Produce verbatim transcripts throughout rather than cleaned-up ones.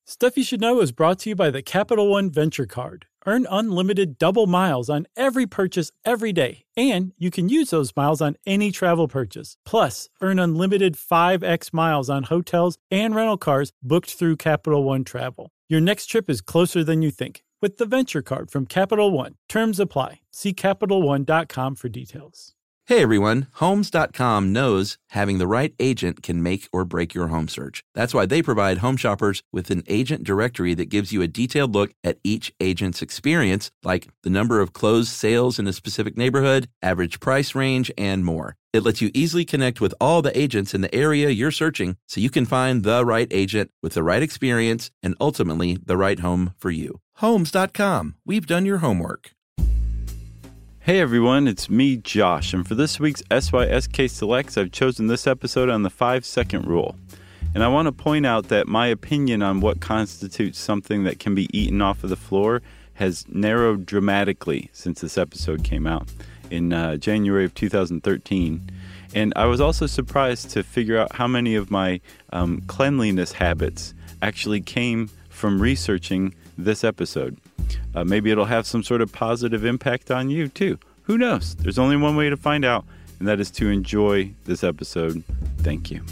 Stuff You Should Know is brought to you by the Capital One Venture Card. Earn unlimited double miles on every purchase every day, and you can use those miles on any travel purchase. Plus, earn unlimited five x miles on hotels and rental cars booked through Capital One Travel. Your next trip is closer than you think with the Venture Card from Capital One. Terms apply. See Capital One dot com for details. Hey everyone, Homes dot com knows having the right agent can make or break your home search. That's why they provide home shoppers with an agent directory that gives you a detailed look at each agent's experience, like the number of closed sales in a specific neighborhood, average price range, and more. It lets you easily connect with all the agents in the area you're searching so you can find the right agent with the right experience and ultimately the right home for you. Homes dot com. We've done your homework. Hey everyone, it's me, Josh, and for this week's S Y S K Selects, I've chosen this episode on the five-second rule. And I want to point out that my opinion on what constitutes something that can be eaten off of the floor has narrowed dramatically since this episode came out in uh, January of two thousand thirteen. And I was also surprised to figure out how many of my um, cleanliness habits actually came from researching this episode. Uh, maybe it'll have some sort of positive impact on you, too. Who knows? There's only one way to find out, and that is to enjoy this episode. Thank you.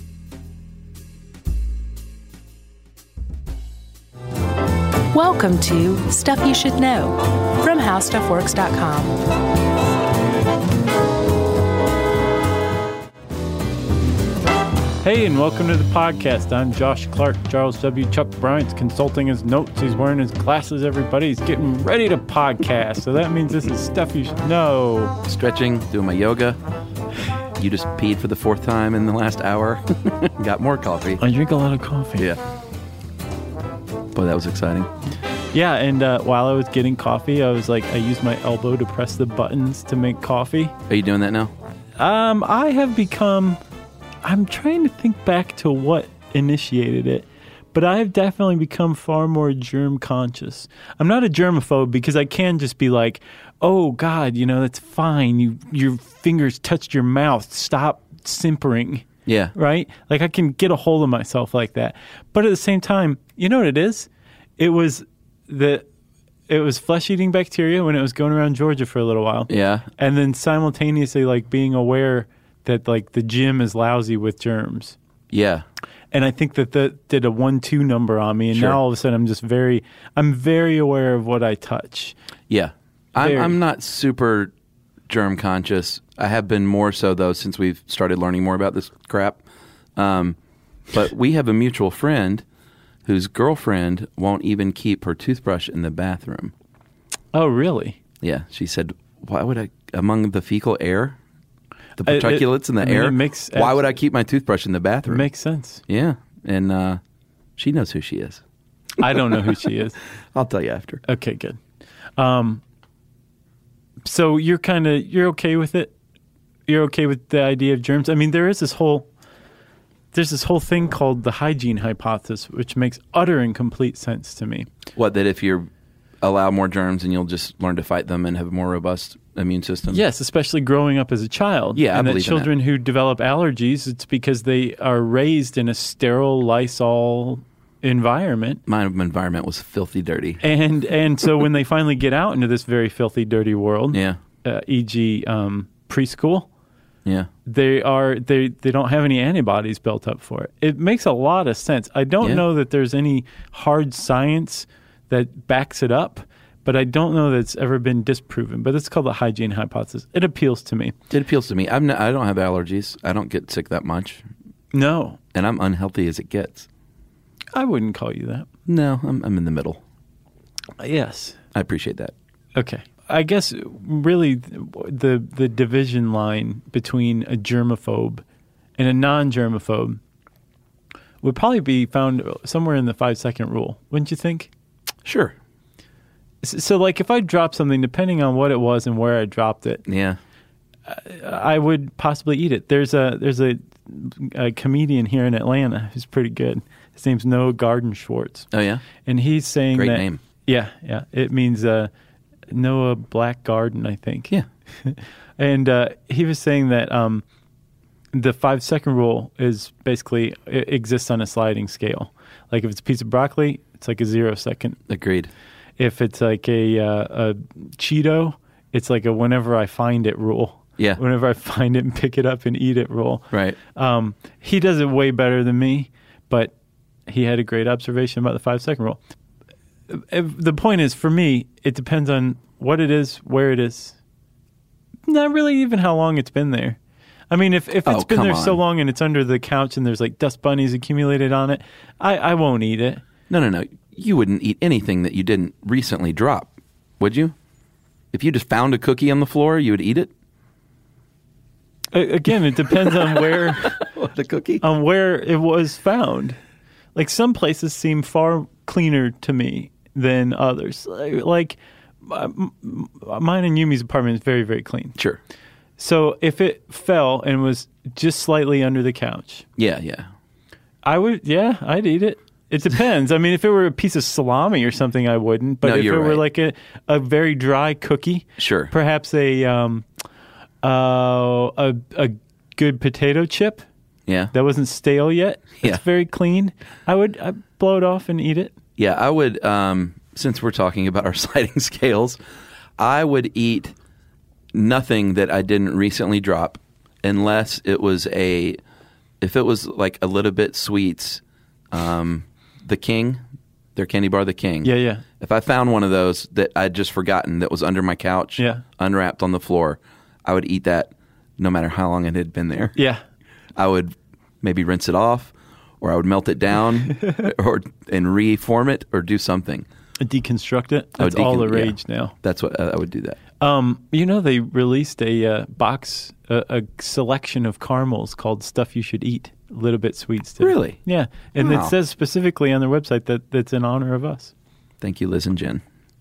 Welcome to Stuff You Should Know from How Stuff Works dot com. Hey, and welcome to the podcast. I'm Josh Clark. Charles W. Chuck Bryant's consulting his notes. He's wearing his glasses, everybody. He's getting ready to podcast. So that means this is Stuff You Should Know. Stretching, doing my yoga. You just peed for the fourth time in the last hour. Got more coffee. I drink a lot of coffee. Yeah. Boy, that was exciting. Yeah, and uh, while I was getting coffee, I was like, I used my elbow to press the buttons to make coffee. Are you doing that now? Um, I have become... I'm trying to think back to what initiated it, but I have definitely become far more germ conscious. I'm not a germaphobe because I can just be like, oh God, you know, that's fine. You, your fingers touched your mouth. Stop simpering. Yeah. Right? Like I can get a hold of myself like that. But at the same time, you know what it is? It was the, it was flesh-eating bacteria when it was going around Georgia for a little while. Yeah. And then simultaneously like being aware that like the gym is lousy with germs. Yeah. And I think that that did a one two number on me. And Sure. now all of a sudden I'm just very, I'm very aware of what I touch. Yeah. I'm, Very. I'm not super germ conscious. I have been more so, though, since we've started learning more about this crap. Um, but we have a mutual friend whose girlfriend won't even keep her toothbrush in the bathroom. Oh, really? Yeah. She said, why would I, among the fecal air, the Uh, it- particulates in the I mean, air, it makes why would I abs- keep my toothbrush in the It bathroom? makes sense. Yeah. And uh, she knows who she is. I don't know who she is. I'll tell you after. Okay, good. Um, so you're kind of, you're okay with it? You're okay with the idea of germs? I mean, there is this whole, there's this whole thing called the hygiene hypothesis, which makes utter and complete sense to me. What, that if you allow more germs and you'll just learn to fight them and have a more robust immune system? Yes, especially growing up as a child. Yeah, I and that believe in children who develop allergies, it's because they are raised in a sterile Lysol environment. My environment was filthy dirty. And and so when they finally get out into this very filthy, dirty world, Yeah. uh, for example, um, preschool, Yeah. they are they they don't have any antibodies built up for it. It makes a lot of sense. I don't Yeah. know that there's any hard science that backs it up, but I don't know that it's ever been disproven. But it's called the hygiene hypothesis. It appeals to me. It appeals to me. I'm not, I don't have allergies. I don't get sick that much. No, And I'm unhealthy as it gets. I wouldn't call you that. No, I'm, I'm in the middle. Yes. I appreciate that. Okay. I guess really the the division line between a germaphobe and a non-germaphobe would probably be found somewhere in the five-second rule, wouldn't you think? Sure. S- So, like, if I dropped something, depending on what it was and where I dropped it, Yeah. I would possibly eat it. There's a there's a, a comedian here in Atlanta who's pretty good. His name's Noah Garden Schwartz, Oh, yeah? and he's saying Great that name. yeah, yeah, it means uh, Noah Black Garden, I think. Yeah. And uh, he was saying that um, the five second rule is basically it exists on a sliding scale. Like if it's a piece of broccoli, it's like a zero second. Agreed. If it's like a, uh, a Cheeto, it's like a whenever I find it rule. Yeah. Whenever I find it and pick it up and eat it rule. Right. Um, he does it way better than me, but he had a great observation about the five second rule. The point is, for me, it depends on what it is, where it is. Not really even how long it's been there. I mean, if, if it's Oh, been come there so on. long and it's under the couch and there's like dust bunnies accumulated on it, I, I won't eat it. No, no, no. You wouldn't eat anything that you didn't recently drop, would you? If you just found a cookie on the floor, you would eat it? A- Again, it depends on where What, a cookie? on where it was found. Like some places seem far cleaner to me than others. Like, like m- m- mine and Yumi's apartment is very, very clean. Sure. So if it fell and was just slightly under the couch, Yeah, yeah. I would, yeah, I'd eat it. It depends. I mean, if it were a piece of salami or something, I wouldn't. But No, if it you're were right. like a, a very dry cookie, Sure. perhaps a um, uh, a a good potato chip Yeah. that wasn't stale yet, Yeah. it's very clean. I would I'd blow it off and eat it. Yeah, I would, um, since we're talking about our sliding scales, I would eat nothing that I didn't recently drop unless it was a, if it was like a little bit sweets, um, the King, their candy bar, the King. Yeah, yeah. If I found one of those that I'd just forgotten that was under my couch, Yeah. unwrapped on the floor, I would eat that no matter how long it had been there. Yeah. I would maybe rinse it off, or I would melt it down, or and reform it, or do something. Deconstruct it. I would That's all the decon- yeah. rage now. That's what uh, I would do. That. Um, you know, they released a uh, box, a, a selection of caramels called Stuff You Should Eat. A little bit sweet still. Really? Yeah. And Wow. it says specifically on their website that that's in honor of us. Thank you, Liz and Jen.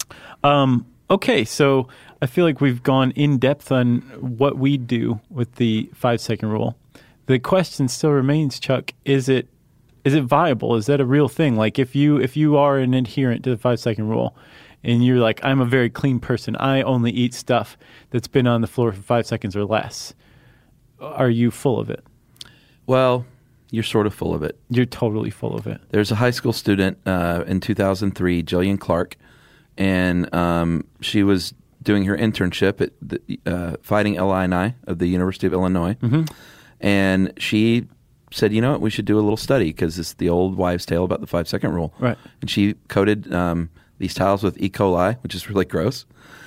Um, okay, so I feel like we've gone in depth on what we do with the five second rule. The question still remains, Chuck, is it is it viable? Is that a real thing? Like if you if you are an adherent to the five second rule and you're like, I'm a very clean person, I only eat stuff that's been on the floor for five seconds or less, are you full of it? Well, you're sort of full of it. You're totally full of it. There's a high school student uh, in two thousand three, Jillian Clark, and um, she was doing her internship at the uh, Fighting Illini of the University of Illinois. Mm-hmm. And she said, you know what, we should do a little study because it's the old wives' tale about the five-second rule. Right. And she coated um, these tiles with E. coli, which is really gross,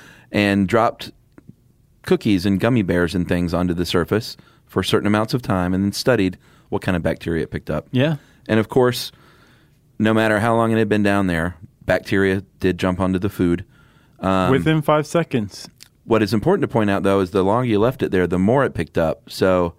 and dropped cookies and gummy bears and things onto the surface for certain amounts of time and then studied what kind of bacteria it picked up. Yeah. And of course, no matter how long it had been down there, bacteria did jump onto the food. Um, Within five seconds. what is important to point out, though, is the longer you left it there, the more it picked up. So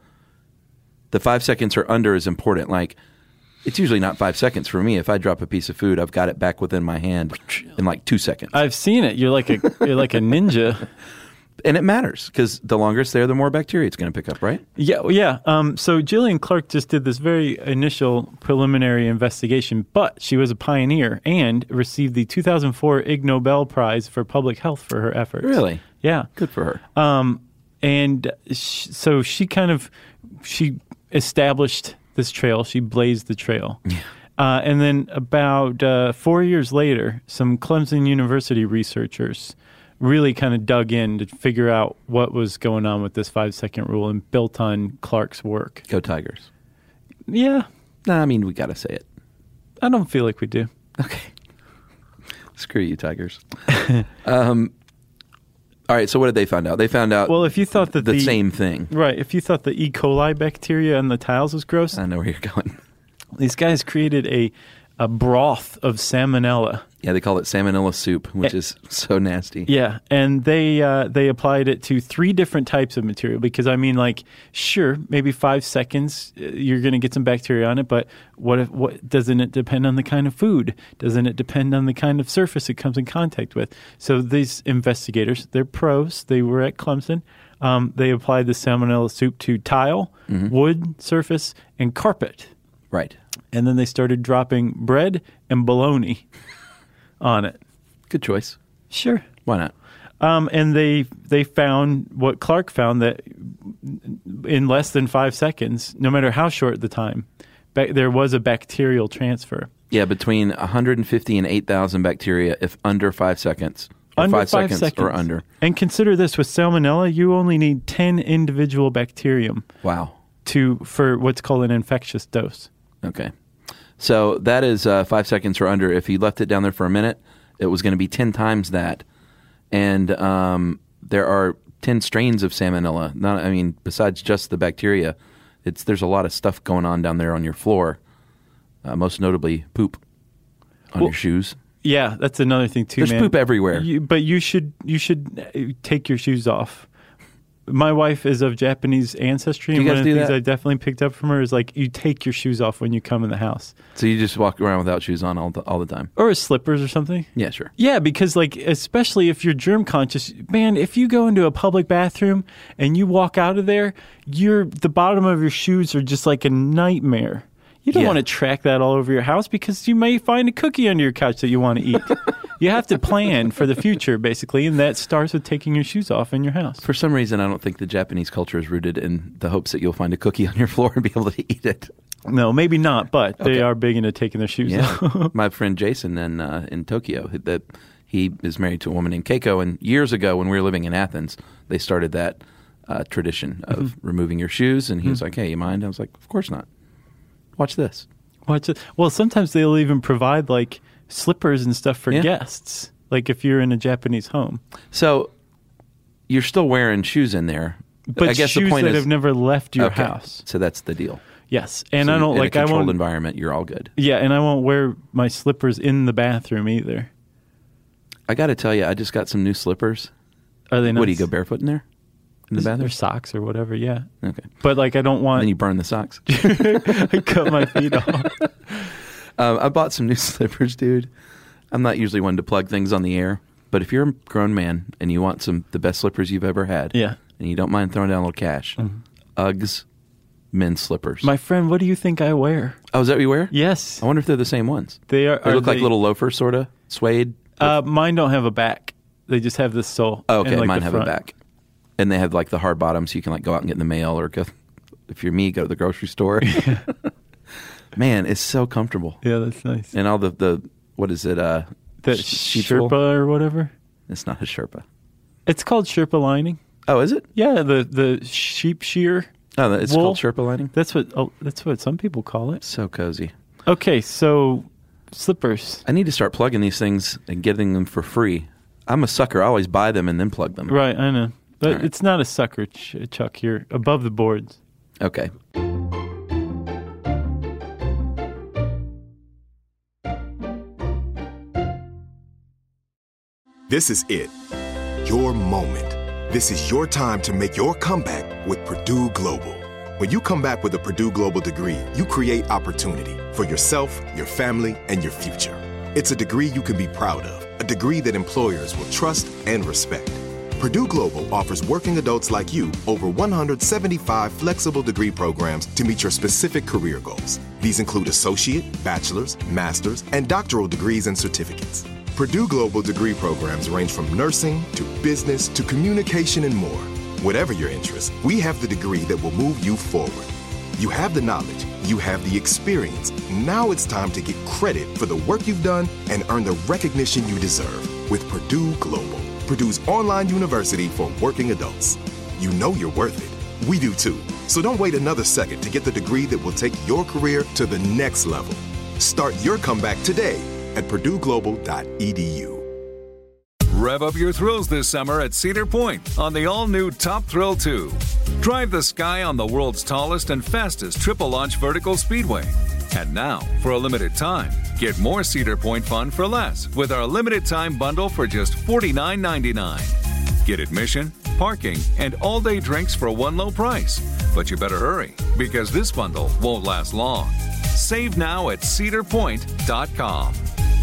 the five seconds or under is important. Like, it's usually not five seconds for me. If I drop a piece of food, I've got it back within my hand in like two seconds. I've seen it. You're like a you're like a ninja. And it matters because the longer it's there, the more bacteria it's going to pick up, right? Yeah, well, yeah. Um, so Jillian Clark just did this very initial preliminary investigation, but she was a pioneer and received the two thousand four Ig Nobel Prize for Public Health for her efforts. Really? Yeah. Good for her. Um, and sh- so she kind of she established this trail. She blazed the trail. Yeah. Uh, and then about uh, four years later, some Clemson University researchers really kind of dug in to figure out what was going on with this five-second rule and built on Clark's work. Go Tigers. Yeah, Nah, I mean, we got to say it. I don't feel like we do. Okay. Screw you, Tigers. um, all right, so what did they find out? They found out Well, if you thought that the, the, same thing. right, if you thought the E. coli bacteria on the tiles was gross, I know where you're going. these guys created a a broth of salmonella. Yeah, they call it salmonella soup, which Eh. is so nasty. Yeah, and they uh, they applied it to three different types of material because, I mean, like, sure, maybe five seconds, uh, you're going to get some bacteria on it, but what if, what doesn't it depend on the kind of food? Doesn't it depend on the kind of surface it comes in contact with? So these investigators, they're pros. They were at Clemson. Um, they applied the salmonella soup to tile, Mm-hmm. wood, surface, and carpet. Right. And then they started dropping bread and bologna on it. Good choice. Sure. Why not? Um, and they they found what Clark found, that in less than five seconds, no matter how short the time, ba- there was a bacterial transfer. Yeah, between one hundred fifty and eight thousand bacteria if under five seconds. Or Under five, five seconds, seconds or under. And consider this, with salmonella, you only need ten individual bacterium Wow. to for what's called an infectious dose. Okay. So that is uh, five seconds or under. If you left it down there for a minute, it was going to be ten times that. And um, there are ten strains of salmonella. Not, I mean, besides just the bacteria, it's there's a lot of stuff going on down there on your floor, uh, most notably poop on Well, your shoes. Yeah, that's another thing too, There's man. poop everywhere. You, but you should you should take your shoes off. My wife is of Japanese ancestry, Do and you one guys of the do things that? I definitely picked up from her is like you take your shoes off when you come in the house, So you just walk around without shoes on all the, all the time. or slippers or something. Yeah, sure. Yeah, because like especially if you're germ conscious, man, if you go into a public bathroom and you walk out of there, you're the bottom of your shoes are just like a nightmare. You don't Yeah. want to track that all over your house because you may find a cookie under your couch that you want to eat. You have to plan for the future, basically, and that starts with taking your shoes off in your house. For some reason, I don't think the Japanese culture is rooted in the hopes that you'll find a cookie on your floor and be able to eat it. No, maybe not, but they Okay. are big into taking their shoes off. Yeah, my friend Jason in uh, in Tokyo, that he is married to a woman named Keiko, and years ago when we were living in Athens, they started that uh, tradition of Mm-hmm. removing your shoes. And he was like, "Hey, you mind?" I was like, "Of course not. Watch this." Watch it. Well, sometimes they'll even provide like slippers and stuff for Yeah. guests, like if you're in a Japanese home. So you're still wearing shoes in there, But I guess shoes the point that is, have never left your okay, house. So that's the deal. Yes, and So I don't in like a I controlled won't. environment. You're all good. Yeah, and I won't wear my slippers in the bathroom either. I got to tell you, I just got some new slippers. Are they? What do you nuts? go barefoot in there in the Or bathroom? socks or whatever? Yeah, Okay. but like I don't want. Then you burn the socks. I cut my feet off. Um, I bought some new slippers, dude. I'm not usually one to plug things on the air, but if you're a grown man and you want some the best slippers you've ever had, Yeah. and you don't mind throwing down a little cash, Uggs men's slippers. My friend, what do you think I wear? oh, is that what you wear? Yes, I wonder if they're the same ones. they are. They are look like they- little loafers, sort of suede. Uh, mine don't have a back. They just have the sole. Oh, okay, and, like, mine the have front. a back, and they have like the hard bottom, so you can like go out and get in the mail, or go. If you're me, go to the grocery store. Man, it's so comfortable, Yeah, that's nice. and all the the what is it? Uh, The sh- sheep's wool? Sherpa or whatever. It's not a Sherpa. It's called Sherpa lining. Oh, is it? Yeah, the the sheep shear. Oh, it's Wool? called Sherpa lining. That's what oh, that's what some people call it. So cozy. Okay, so slippers. I need to start plugging these things and getting them for free. I'm a sucker. I always buy them and then plug them. Right, I know. But All right. it's not a sucker, Ch- Chuck. You're above the boards. Okay. This is it. Your moment. This is your time to make your comeback with Purdue Global. When you come back with a Purdue Global degree, you create opportunity for yourself, your family, and your future. It's a degree you can be proud of, a degree that employers will trust and respect. Purdue Global offers working adults like you over one hundred seventy-five flexible degree programs to meet your specific career goals. These include associate, bachelor's, master's, and doctoral degrees and certificates. Purdue Global degree programs range from nursing to business to communication and more. Whatever your interest, we have the degree that will move you forward. You have the knowledge, you have the experience. Now it's time to get credit for the work you've done and earn the recognition you deserve with Purdue Global, Purdue's online university for working adults. You know you're worth it. We do too. So don't wait another second to get the degree that will take your career to the next level. Start your comeback today at purdue global dot e d u. Rev up your thrills this summer at Cedar Point on the all-new Top Thrill two. Drive the sky on the world's tallest and fastest triple-launch vertical speedway. And now, for a limited time, get more Cedar Point fun for less with our limited-time bundle for just forty-nine ninety-nine. Get admission, parking, and all-day drinks for one low price. But you better hurry, because this bundle won't last long. Save now at cedar point dot com.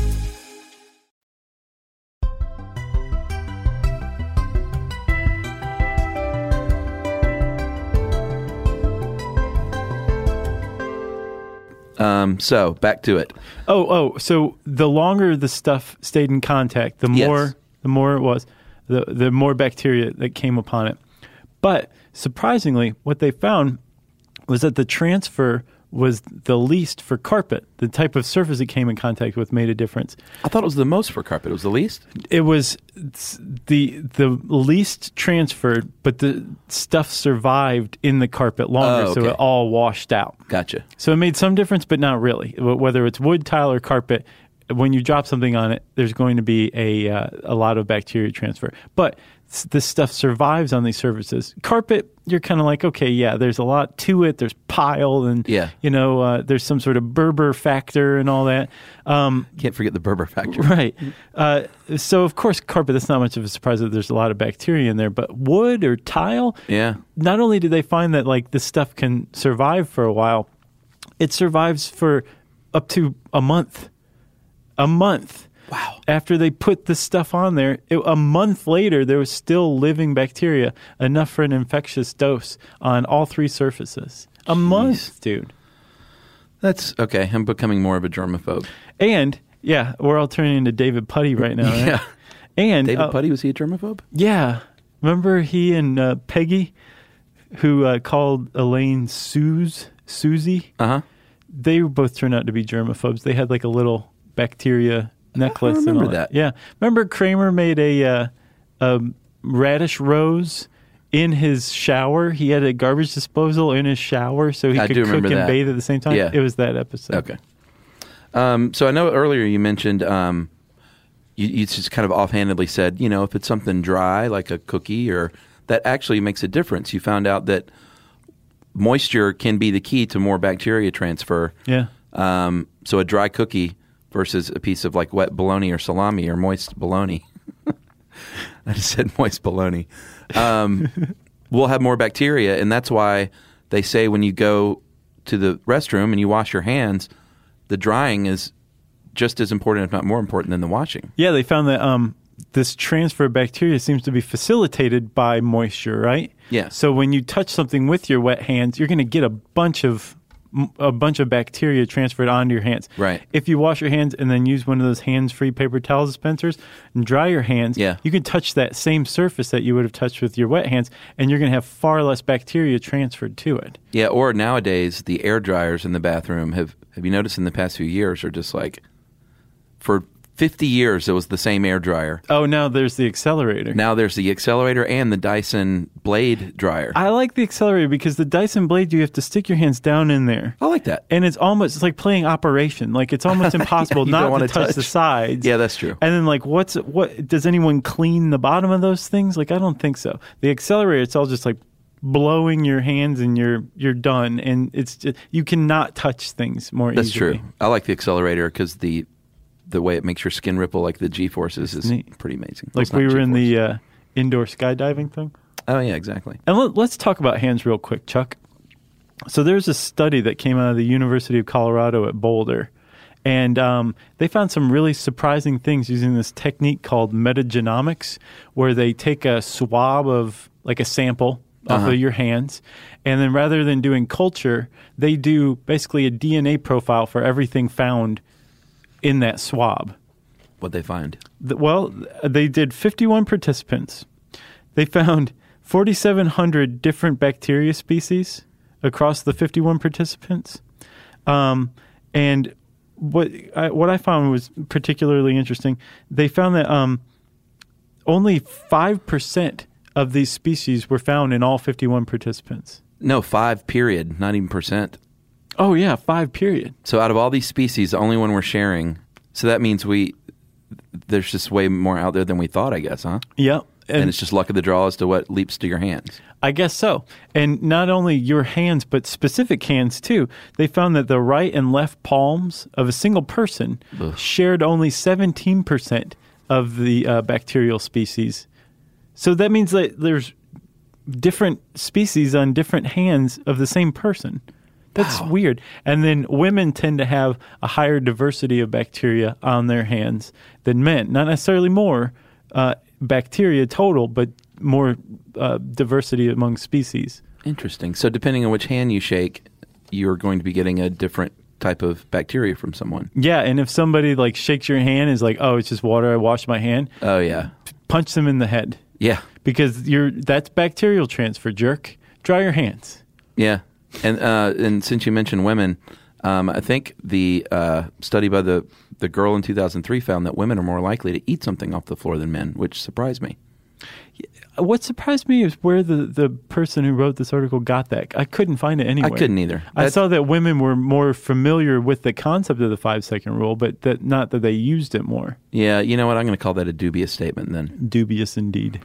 Um, so back to it. Oh, oh, so the longer the stuff stayed in contact, the Yes. more the more it was, the the more bacteria that came upon it. But surprisingly, what they found was that the transfer was the least for carpet. The type of surface it came in contact with made a difference. I thought it was the most for carpet. It was the least? It was the the least transferred, but the stuff survived in the carpet longer, Oh, okay. so it all washed out. Gotcha. So it made some difference, but not really. Wh- Whether it's wood, tile, or carpet, when you drop something on it, there's going to be a uh, a lot of bacteria transfer. But s- this stuff survives on these surfaces. Carpet, you're kind of like, okay, yeah, there's a lot to it. There's pile and, Yeah. you know, uh, there's some sort of Berber factor and all that. Um, Can't forget the Berber factor. Right. Uh, so, of course, carpet, that's not much of a surprise that there's a lot of bacteria in there. But wood or tile, Yeah. not only did they find that, like, this stuff can survive for a while, it survives for up to a month. A month. Wow. After they put this stuff on there, it, a month later, there was still living bacteria, enough for an infectious dose on all three surfaces. A month, dude. That's okay. I'm becoming more of a germaphobe. And, yeah, we're all turning into David Putty right now, right? Yeah. And David uh, Putty, was he a germaphobe? Yeah. Remember he and uh, Peggy, who uh, called Elaine Suze, Susie? Uh-huh. They both turned out to be germaphobes. They had like a little bacteria necklace. remember and all that. Yeah. Remember Kramer made a, uh, a radish rose in his shower? He had a garbage disposal in his shower so he I could do cook remember and that. bathe at the same time? Yeah. It was that episode. Okay. Um, so I know earlier you mentioned, um, you, you just kind of offhandedly said, you know, if it's something dry like a cookie, or that actually makes a difference. You found out that moisture can be the key to more bacteria transfer. Yeah. Um, so a dry cookie versus a piece of like wet bologna or salami or moist bologna. I just said moist bologna. Um, we'll have more bacteria, and that's why they say when you go to the restroom and you wash your hands, the drying is just as important, if not more important, than the washing. Yeah, they found that um, this transfer of bacteria seems to be facilitated by moisture, right? Yeah. So when you touch something with your wet hands, you're going to get a bunch of a bunch of bacteria transferred onto your hands. Right. If you wash your hands and then use one of those hands-free paper towel dispensers and dry your hands, Yeah. you can touch that same surface that you would have touched with your wet hands, and you're going to have far less bacteria transferred to it. Yeah, or nowadays, the air dryers in the bathroom have, have you noticed in the past few years are just like, for fifty years, it was the same air dryer. Oh, now there's the accelerator. Now there's the accelerator and the Dyson blade dryer. I like the accelerator because the Dyson blade, you have to stick your hands down in there. I like that. And it's almost it's like playing Operation. Like it's almost impossible you not don't to wanna touch, touch. the sides. Yeah, that's true. And then like what's what does anyone clean the bottom of those things? Like I don't think so. The accelerator, it's all just like blowing your hands and you're you're done. And it's just, you cannot touch things more That's easily. true. I like the accelerator because the the way it makes your skin ripple like the G-forces is neat. pretty amazing. Well, Like it's not we were in G-force. the uh, indoor skydiving thing. Oh, yeah, exactly. And let, let's talk about hands real quick, Chuck. So there's a study that came out of the University of Colorado at Boulder, and um, they found some really surprising things using this technique called metagenomics, where they take a swab of, like a sample off Uh-huh. of your hands, and then rather than doing culture, they do basically a D N A profile for everything found in that swab. What'd they find? The- Well, they did fifty-one participants. They found forty-seven hundred different bacteria species across the fifty-one participants. Um, and what I, what I found was particularly interesting, they found that um, only five percent of these species were found in all fifty-one participants. No, five, period, not even percent. Oh, yeah, five period. So out of all these species, the only one we're sharing, so that means we there's just way more out there than we thought, I guess, huh? Yep. And, it's just luck of the draw as to what leaps to your hands. I guess so. And not only your hands, but specific hands too. They found that the right and left palms of a single person Ugh. shared only seventeen percent of the uh, bacterial species. So that means that there's different species on different hands of the same person. That's Wow. weird. And then women tend to have a higher diversity of bacteria on their hands than men. Not necessarily more uh, bacteria total, but more uh, diversity among species. Interesting. So depending on which hand you shake, you're going to be getting a different type of bacteria from someone. Yeah, and if somebody like shakes your hand, is like, oh, it's just water, I washed my hand, Oh, yeah. punch them in the head. Yeah. Because you're that's bacterial transfer, jerk. Dry your hands. Yeah. And uh, and since you mentioned women, um, I think the uh, study by the, the girl in two thousand three found that women are more likely to eat something off the floor than men, which surprised me. What surprised me is where the, the person who wrote this article got that. I couldn't find it anywhere. I couldn't either. I That's, saw that women were more familiar with the concept of the five-second rule, but that not that they used it more. Yeah, you know what? I'm going to call that a dubious statement then. Dubious indeed.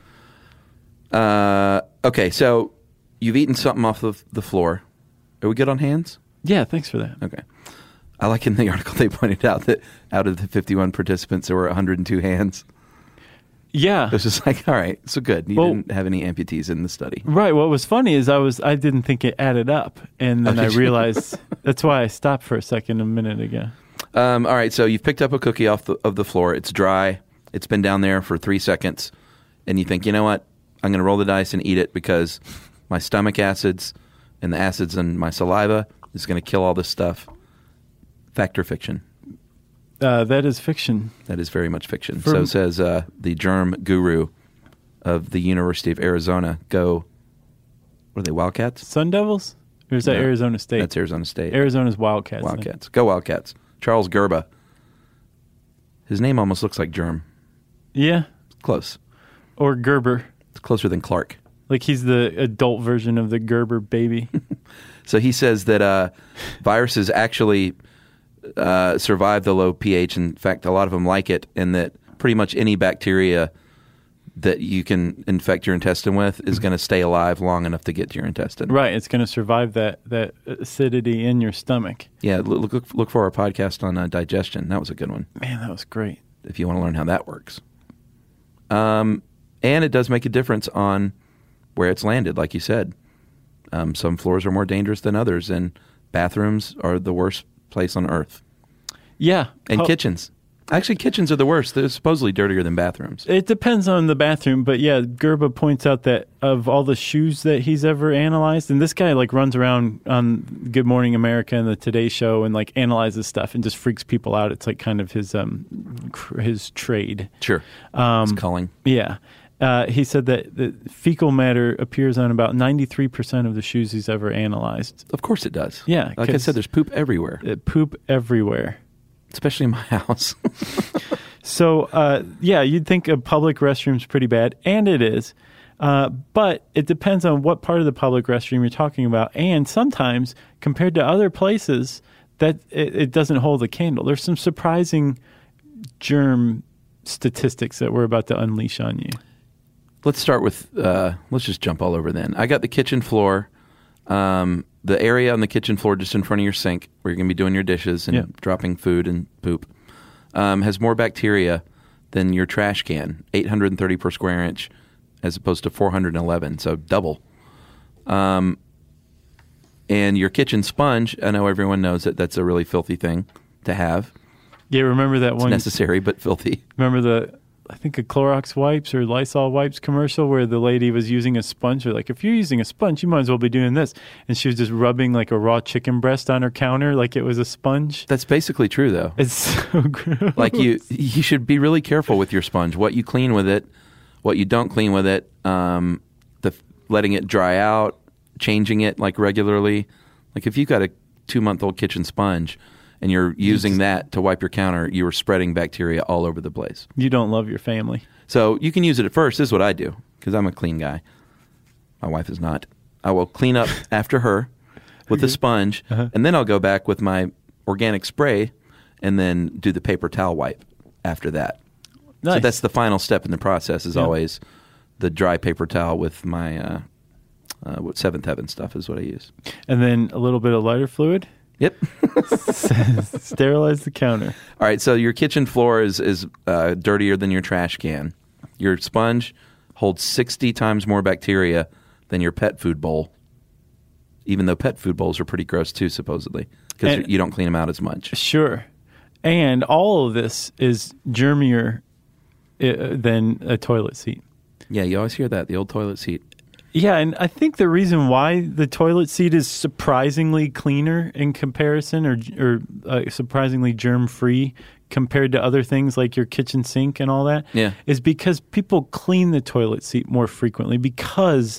Uh, okay, so you've eaten something off of the floor. Are we good on hands? Yeah, thanks for that. Okay. I like in the article they pointed out that out of the fifty-one participants, there were one hundred two hands. Yeah. It was just like, all right, so good. You well, didn't have any amputees in the study. Right. What was funny is I was I didn't think it added up, and then Oh, I did you? realized that's why I stopped for a second a minute ago. Um, all right, so you've picked up a cookie off the, of the floor. It's dry. It's been down there for three seconds. And you think, you know what? I'm going to roll the dice and eat it because my stomach acids and the acids in my saliva is going to kill all this stuff. Fact or fiction? Uh, that is fiction. That is very much fiction. For- so says uh, the germ guru of the University of Arizona. Go, what are they, Wildcats? Sun Devils? Or is that No, Arizona State? That's Arizona State. Arizona's Wildcats. then. Wildcats. Go Wildcats. Charles Gerba. His name almost looks like germ. Yeah. Close. Or Gerber. It's closer than Clark. Like he's the adult version of the Gerber baby. So he says that uh, viruses actually uh, survive the low pH. In fact, a lot of them like it, and that pretty much any bacteria that you can infect your intestine with is going to stay alive long enough to get to your intestine. Right. It's going to survive that, that acidity in your stomach. Yeah, look, look, look for our podcast on uh, digestion. That was a good one, Man, that was great. if you want to learn how that works. Um, and it does make a difference on where it's landed, like you said. Um, some floors are more dangerous than others, and bathrooms are the worst place on earth. Yeah. And Oh, kitchens. Actually, kitchens are the worst. They're supposedly dirtier than bathrooms. It depends on the bathroom, but yeah, Gerba points out that of all the shoes that he's ever analyzed, and this guy like runs around on Good Morning America and the Today Show and like analyzes stuff and just freaks people out. It's like kind of his um cr- his trade. Sure. Um, it's culling. Yeah. Uh, he said that the fecal matter appears on about ninety-three percent of the shoes he's ever analyzed. Of course it does. Yeah, Like I 'cause- said, there's poop everywhere, It poop everywhere. especially in my house. So, uh, yeah, you'd think a public restroom's pretty bad, and it is. Uh, but it depends on what part of the public restroom you're talking about. And sometimes, compared to other places, that it, it doesn't hold a candle. There's some surprising germ statistics that we're about to unleash on you. Let's start with, uh, let's just jump all over then. I got the kitchen floor, um, the area on the kitchen floor just in front of your sink where you're going to be doing your dishes and Yeah. dropping food and poop, um, has more bacteria than your trash can, eight hundred thirty per square inch as opposed to four hundred eleven, so double. Um, and your kitchen sponge, I know everyone knows that that's a really filthy thing to have. Yeah, remember that It's one? necessary, but filthy. Remember the, I think a Clorox wipes or Lysol wipes commercial where the lady was using a sponge. They're like, if you're using a sponge, you might as well be doing this. And she was just rubbing like a raw chicken breast on her counter like it was a sponge. That's basically true, though. It's so gross. Like you, you should be really careful with your sponge. What you clean with it, what you don't clean with it. Um, the letting it dry out, changing it like regularly. Like if you've got a two-month-old kitchen sponge and you're using that to wipe your counter, you are spreading bacteria all over the place. You don't love your family. So you can use it at first. This is what I do because I'm a clean guy. My wife is not. I will clean up after her with a sponge, Uh-huh. and then I'll go back with my organic spray and then do the paper towel wipe after that. Nice. So that's the final step in the process is Yeah. always the dry paper towel with my uh, uh, what Seventh Heaven stuff is what I use. And then a little bit of lighter fluid. Yep. Sterilize the counter. All right, so your kitchen floor is, is uh, dirtier than your trash can. Your sponge holds sixty times more bacteria than your pet food bowl, even though pet food bowls are pretty gross too, supposedly, because And- you don't clean them out as much. Sure. And all of this is germier uh, than a toilet seat. Yeah, you always hear that, the old toilet seat. Yeah, and I think the reason why the toilet seat is surprisingly cleaner in comparison or or uh, surprisingly germ-free compared to other things like your kitchen sink and all that Yeah. is because people clean the toilet seat more frequently because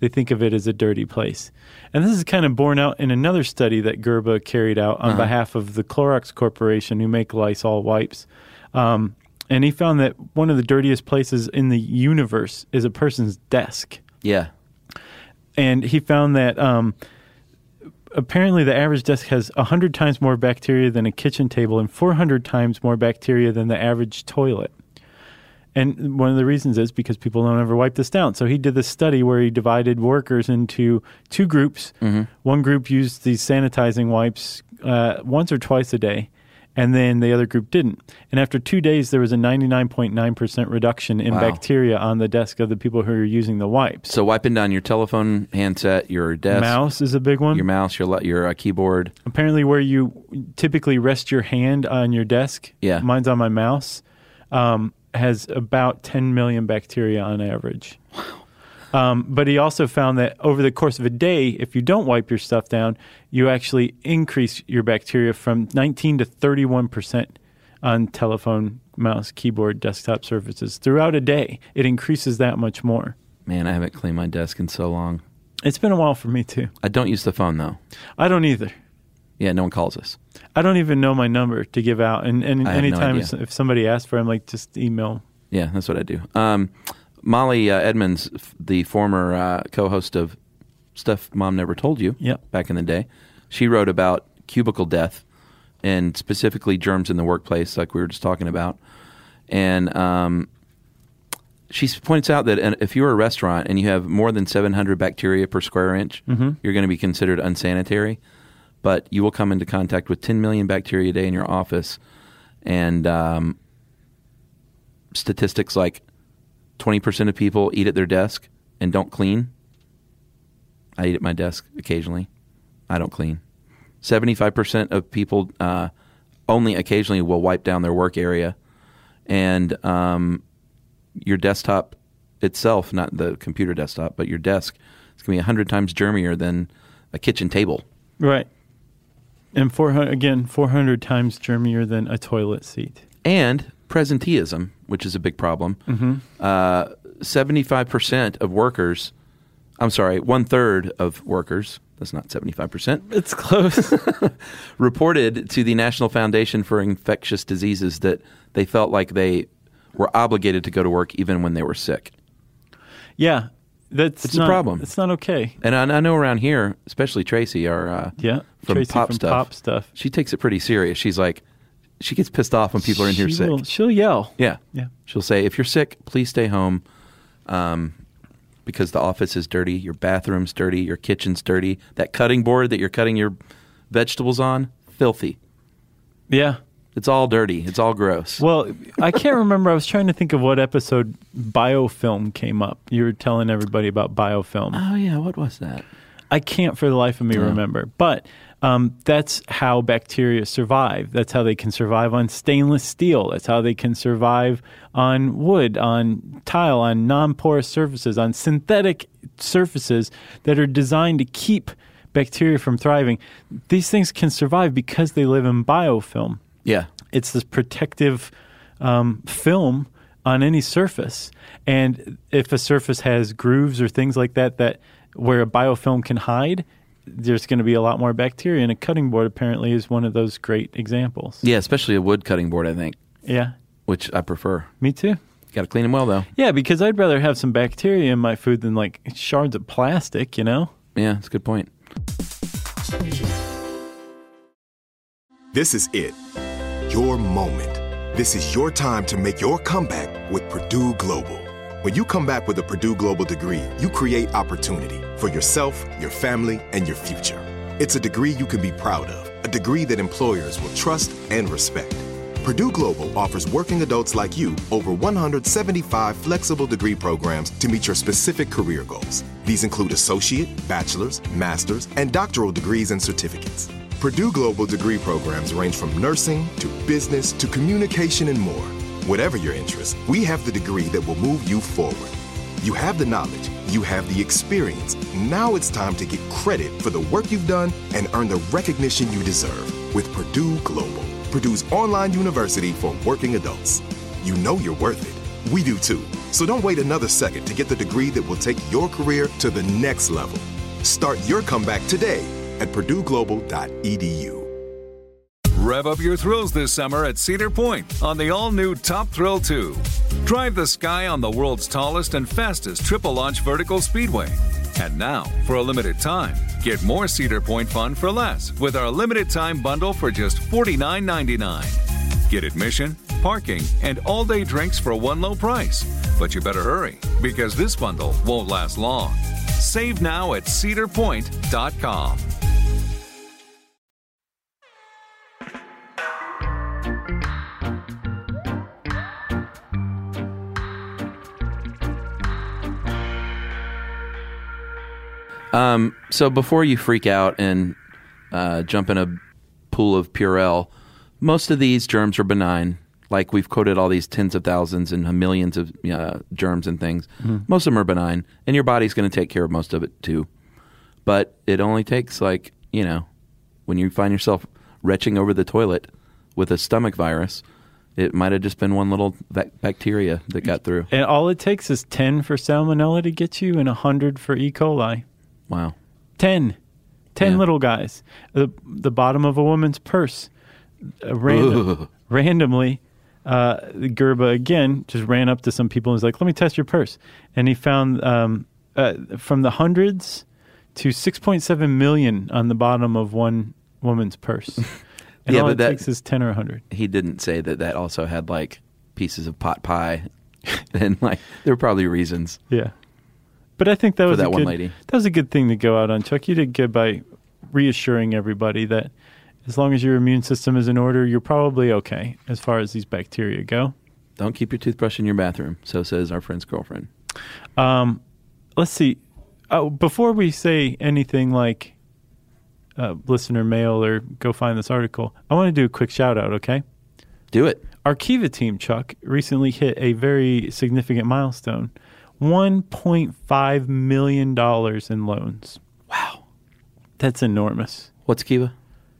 they think of it as a dirty place. And this is kind of borne out in another study that Gerba carried out on uh-huh. behalf of the Clorox Corporation, who make Lysol wipes. Um, and he found that one of the dirtiest places in the universe is a person's desk. Yeah. And he found that um, apparently the average desk has one hundred times more bacteria than a kitchen table and four hundred times more bacteria than the average toilet. And one of the reasons is because people don't ever wipe this down. So he did this study where he divided workers into two groups. Mm-hmm. One group used these sanitizing wipes uh, once or twice a day, and then the other group didn't. And after two days, there was a ninety-nine point nine percent reduction in wow. bacteria on the desk of the people who are using the wipes. So wiping down your telephone, handset, your desk. Mouse is a big one. Your mouse, your your uh, keyboard. Apparently where you typically rest your hand on your desk, yeah. mine's on my mouse, um, has about ten million bacteria on average. Wow. Um, but he also found that over the course of a day, if you don't wipe your stuff down, you actually increase your bacteria from nineteen to thirty-one percent on telephone, mouse, keyboard, desktop surfaces. Throughout a day, it increases that much more. Man, I haven't cleaned my desk in so long. It's been a while for me, too. I don't use the phone, though. I don't either. Yeah, no one calls us. I don't even know my number to give out. And, and anytime no if, if somebody asks for it, I'm like, just email. Yeah, that's what I do. Um, Molly uh, Edmonds, the former uh, co-host of Stuff Mom Never Told You yep. back in the day, she wrote about cubicle death and specifically germs in the workplace, like we were just talking about. And um, she points out that if you're a restaurant and you have more than seven hundred bacteria per square inch, mm-hmm. you're going to be considered unsanitary. But you will come into contact with ten million bacteria a day in your office. And um, statistics like twenty percent of people eat at their desk and don't clean. I eat at my desk occasionally. I don't clean. seventy-five percent of people uh, only occasionally will wipe down their work area. And um, your desktop itself, not the computer desktop, but your desk, is going to be one hundred times germier than a kitchen table. Right. And four hundred, again, four hundred times germier than a toilet seat. And presenteeism, which is a big problem. Mm-hmm. Uh, seventy-five percent of workers, I'm sorry, one-third of workers, that's not seventy-five percent. It's close. reported to the National Foundation for Infectious Diseases that they felt like they were obligated to go to work even when they were sick. Yeah. That's it's not, a problem. It's not okay. And I, I know around here, especially Tracy, our uh, yeah, from Tracy Pop from Stuff, Pop Stuff, she takes it pretty serious. She's like, she gets pissed off when people are in here she sick. Will, she'll yell. Yeah, yeah. She'll say, "If you're sick, please stay home, um, because the office is dirty, your bathroom's dirty, your kitchen's dirty. That cutting board that you're cutting your vegetables on, filthy. Yeah." It's all dirty. It's all gross. Well, I can't remember. I was trying to think of what episode biofilm came up. You were telling everybody about biofilm. Oh, yeah. What was that? I can't for the life of me yeah. remember. But um, that's how bacteria survive. That's how they can survive on stainless steel. That's how they can survive on wood, on tile, on non-porous surfaces, on synthetic surfaces that are designed to keep bacteria from thriving. These things can survive because they live in biofilm. Yeah. It's this protective um, film on any surface. And if a surface has grooves or things like that, that where a biofilm can hide, there's going to be a lot more bacteria. And a cutting board apparently is one of those great examples. Yeah, especially a wood cutting board, I think. Yeah. Which I prefer. Me too. Got to clean them well, though. Yeah, because I'd rather have some bacteria in my food than like shards of plastic, you know? Yeah, that's a good point. This is it. Your moment. This is your time to make your comeback with Purdue Global. When you come back with a Purdue Global degree, you create opportunity for yourself, your family, and your future. It's a degree you can be proud of, a degree that employers will trust and respect. Purdue Global offers working adults like you over one hundred seventy-five flexible degree programs to meet your specific career goals. These include associate, bachelor's, master's, and doctoral degrees and certificates. Purdue Global degree programs range from nursing to business to communication and more. Whatever your interest, we have the degree that will move you forward. You have the knowledge, you have the experience. Now it's time to get credit for the work you've done and earn the recognition you deserve with Purdue Global, Purdue's online university for working adults. You know you're worth it. We do too. So don't wait another second to get the degree that will take your career to the next level. Start your comeback today at purdue global dot e d u. Rev up your thrills this summer at Cedar Point on the all-new Top Thrill two. Drive the sky on the world's tallest and fastest triple-launch vertical speedway. And now, for a limited time, get more Cedar Point fun for less with our limited-time bundle for just forty-nine ninety-nine. Get admission, parking, and all-day drinks for one low price. But you better hurry, because this bundle won't last long. Save now at cedar point dot com. Um, so before you freak out and uh, jump in a pool of Purell, most of these germs are benign. Like we've quoted all these tens of thousands and millions of uh, germs and things. Mm-hmm. Most of them are benign, and your body's going to take care of most of it too. But it only takes, like, you know, when you find yourself retching over the toilet with a stomach virus, it might have just been one little va- bacteria that got through. And all it takes is ten for Salmonella to get you and one hundred for E. coli. Wow. ten. ten Yeah. little guys. The, the bottom of a woman's purse. Uh, random, randomly, uh, Gerba, again, just ran up to some people and was like, let me test your purse. And he found um, uh, from the hundreds to six point seven million on the bottom of one woman's purse. And Yeah, all but it that- takes is ten or one hundred. He didn't say that that also had, like, pieces of pot pie. And, like, there were probably reasons. Yeah. But I think that was that a one good, lady. That was a good thing to go out on, Chuck. You did good by reassuring everybody that as long as your immune system is in order, you're probably okay as far as these bacteria go. Don't keep your toothbrush in your bathroom, so says our friend's girlfriend. Um, let's see. Oh, before we say anything like uh, listener mail or go find this article, I want to do a quick shout out, okay? Do it. Our Kiva team, Chuck, recently hit a very significant milestone. one point five million dollars in loans. Wow. That's enormous. What's Kiva?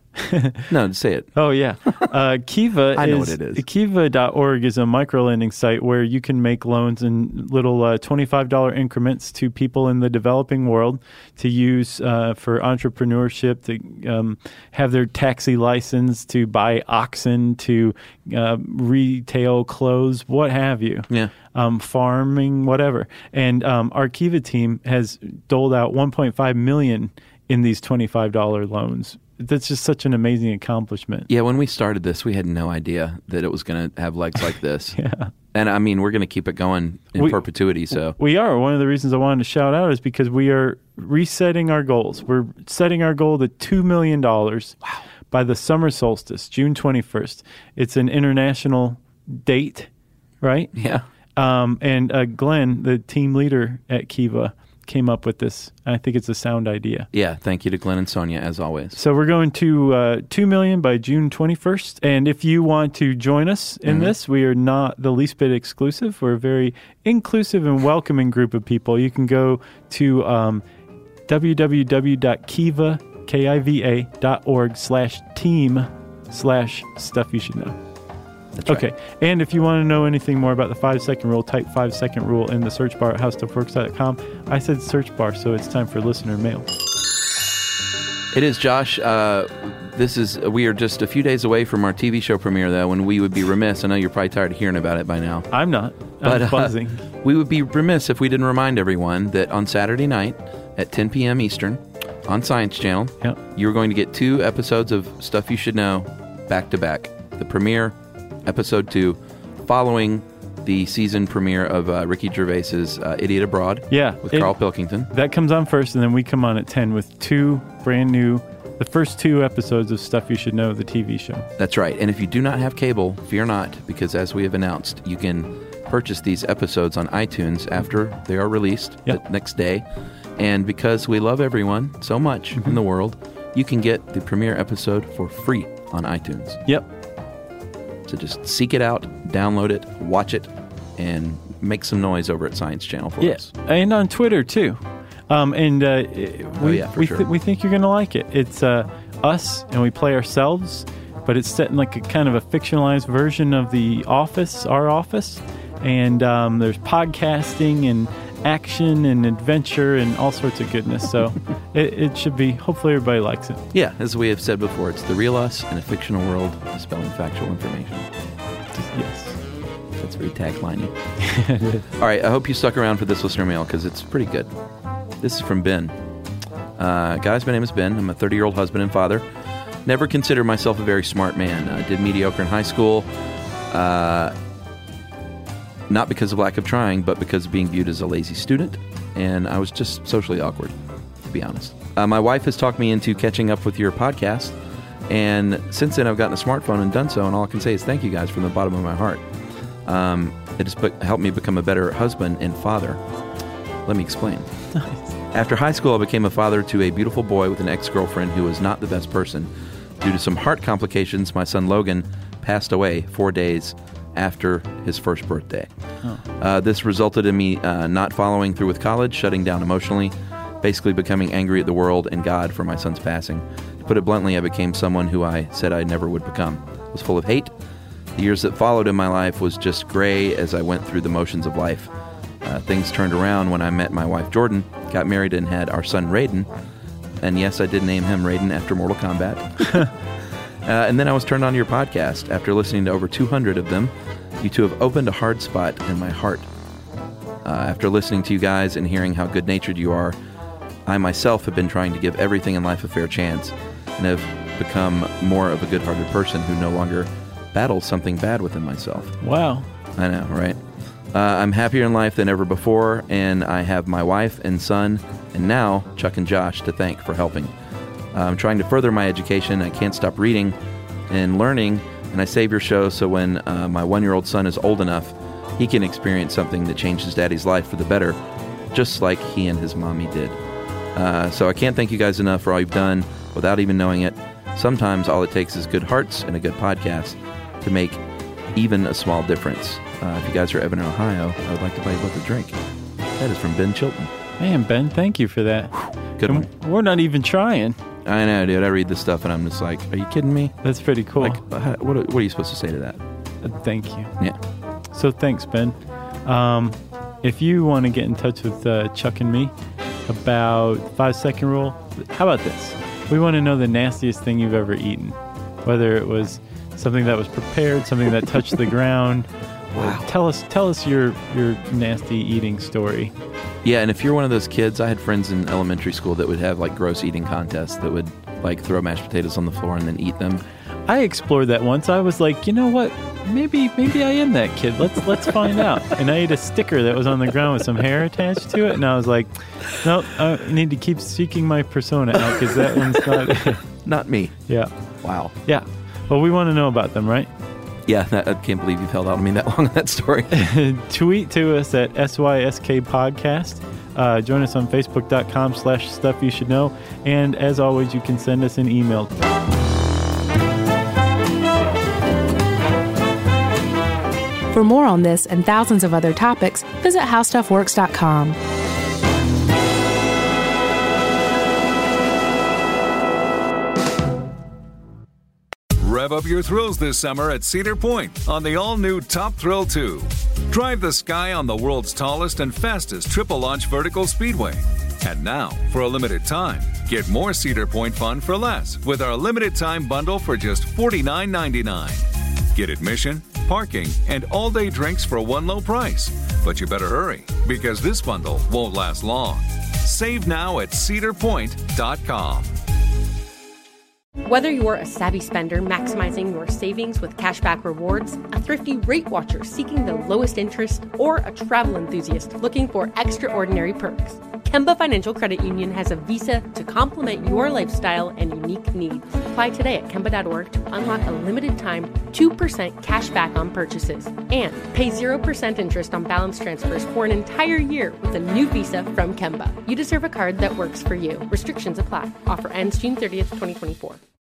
No, just say it. Oh, yeah. Uh, Kiva I know is, what it is. Kiva dot org is a microlending site where you can make loans in little uh, twenty-five dollars increments to people in the developing world to use uh, for entrepreneurship, to um, have their taxi license, to buy oxen, to uh, retail clothes, what have you. Yeah. Um, farming, whatever. And um, our Kiva team has doled out one point five million dollars in these twenty-five dollars loans. That's just such an amazing accomplishment. Yeah, when we started this, we had no idea that it was going to have legs like this. Yeah. And, I mean, we're going to keep it going in We- perpetuity, so. We are. One of the reasons I wanted to shout out is because we are resetting our goals. We're setting our goal to two million dollars wow. by the summer solstice, June twenty-first. It's an international date, right? Yeah. Um, and uh, Glenn, the team leader at Kiva, came up with this. I think it's a sound idea. Yeah, thank you to Glenn and Sonia, as always. So we're going to uh, two million by June twenty-first. And if you want to join us in Mm-hmm. this, we are not the least bit exclusive. We're a very inclusive and welcoming group of people. You can go to um, www.kiva, K-I-V-A, dot org slash team slash stuff you should know. That's right. Okay. And if you want to know anything more about the five-second rule, type five-second rule in the search bar at how stuff works dot com. I said search bar, so it's time for listener mail. It is, Josh. Uh, this is we are just a few days away from our T V show premiere, though, and we would be remiss. I know you're probably tired of hearing about it by now. I'm not. But I'm uh, buzzing. we would be remiss if we didn't remind everyone that on Saturday night at ten p.m. Eastern on Science Channel, Yep. you're going to get two episodes of Stuff You Should Know back to back. The premiere, episode two, following the season premiere of uh, Ricky Gervais's uh, Idiot Abroad Yeah, with it- Carl Pilkington. That comes on first, and then we come on at ten with two brand new, the first two episodes of Stuff You Should Know, the T V show. That's right. And if you do not have cable, fear not, because as we have announced, you can purchase these episodes on iTunes after they are released Yep. the next day. And because we love everyone so much Mm-hmm. in the world, you can get the premiere episode for free on iTunes. Yep. So just seek it out, download it, watch it, and make some noise over at Science Channel for Yeah, us. and on Twitter too. Um, and uh, we Oh, yeah, for we, sure. th- we think you're going to like it. It's uh, us, and we play ourselves, but it's set in like a kind of a fictionalized version of The Office, Our Office. And um, there's podcasting and action and adventure and all sorts of goodness. So it, it should be, hopefully everybody likes it. Yeah, as we have said before, it's the real us in a fictional world dispelling factual information. Yes. That's very tagline-y. All right, I hope you stuck around for this listener mail because it's pretty good. This is from Ben. Uh, guys, my name is Ben. I'm a thirty-year-old husband and father. Never considered myself a very smart man. I did mediocre in high school. Uh... Not because of lack of trying, but because of being viewed as a lazy student, and I was just socially awkward, to be honest. Uh, my wife has talked me into catching up with your podcast, and since then I've gotten a smartphone and done so, and all I can say is thank you guys from the bottom of my heart. Um, it has be- helped me become a better husband and father. Let me explain. Nice. After high school, I became a father to a beautiful boy with an ex-girlfriend who was not the best person. Due to some heart complications, my son Logan passed away four days after his first birthday. Oh. Uh, this resulted in me uh, not following through with college, shutting down emotionally, basically becoming angry at the world and God for my son's passing. To put it bluntly, I became someone who I said I never would become. I was full of hate. The years that followed in my life was just gray as I went through the motions of life. Uh, things turned around when I met my wife Jordan, got married and had our son Raiden. And yes, I did name him Raiden after Mortal Kombat. Uh, and then I was turned on to your podcast. After listening to over two hundred of them, you two have opened a hard spot in my heart. Uh, after listening to you guys and hearing how good-natured you are, I myself have been trying to give everything in life a fair chance and have become more of a good-hearted person who no longer battles something bad within myself. Wow. I know, right? Uh, I'm happier in life than ever before, and I have my wife and son, and now Chuck and Josh to thank for helping. I'm trying to further my education. I can't stop reading and learning, and I save your show so when uh, my one-year-old son is old enough, he can experience something that changed his daddy's life for the better, just like he and his mommy did. Uh, so I can't thank you guys enough for all you've done without even knowing it. Sometimes all it takes is good hearts and a good podcast to make even a small difference. Uh, if you guys are ever in Ohio, I would like to buy you both a drink. That is from Ben Chilton. Man, Ben, thank you for that. Good one. We're not even trying. I know, dude. I read this stuff and I'm just like, are you kidding me? That's pretty cool. Like, what, what are you supposed to say to that? Uh, thank you. Yeah. So thanks, Ben. Um, if you want to get in touch with uh, Chuck and me about five-second rule, how about this? We want to know the nastiest thing you've ever eaten, whether it was something that was prepared, something that touched the ground. Wow. Tell us, tell us your your nasty eating story. Yeah, and if you're one of those kids, I had friends in elementary school that would have like gross eating contests that would like throw mashed potatoes on the floor and then eat them. I explored that once. I was like, you know what? Maybe maybe I am that kid. Let's let's find out. And I ate a sticker that was on the ground with some hair attached to it, and I was like, no, I need to keep seeking my persona out because that one's not not me. Yeah. Wow. Yeah. Well, we want to know about them, right? Yeah, I can't believe you've held out on me that long on that story. Tweet to us at S Y S K Podcast. Uh, join us on Facebook.com slash Stuff You Should Know. And as always, you can send us an email. For more on this and thousands of other topics, visit how stuff works dot com. Rev up your thrills this summer at Cedar Point on the all-new Top Thrill two. Drive the sky on the world's tallest and fastest triple-launch vertical speedway. And now, for a limited time, get more Cedar Point fun for less with our limited-time bundle for just forty-nine ninety-nine. Get admission, parking, and all-day drinks for one low price. But you better hurry, because this bundle won't last long. Save now at cedar point dot com. Whether you're a savvy spender maximizing your savings with cashback rewards, a thrifty rate watcher seeking the lowest interest, or a travel enthusiast looking for extraordinary perks, Kemba Financial Credit Union has a visa to complement your lifestyle and unique needs. Apply today at Kemba dot org to unlock a limited-time two percent cash back on purchases and pay zero percent interest on balance transfers for an entire year with a new visa from Kemba. You deserve a card that works for you. Restrictions apply. Offer ends June thirtieth, twenty twenty-four.